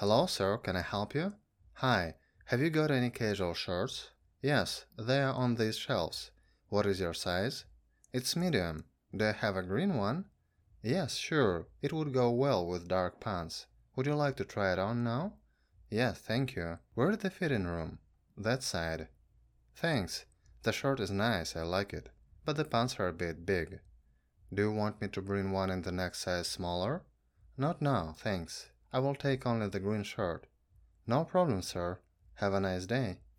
Hello, sir, can I help you? Hi, have you got any casual shirts? Yes, they are on these shelves. What is your size? It's medium. Do you have a green one? Yes, sure, it would go well with dark pants. Would you like to try it on now? Yes, thank you. Where's the fitting room? That side. Thanks. The shirt is nice, I like it. But the pants are a bit big. Do you want me to bring one in the next size smaller? Not now, thanks. I will take only the green shirt. No problem, sir. Have a nice day.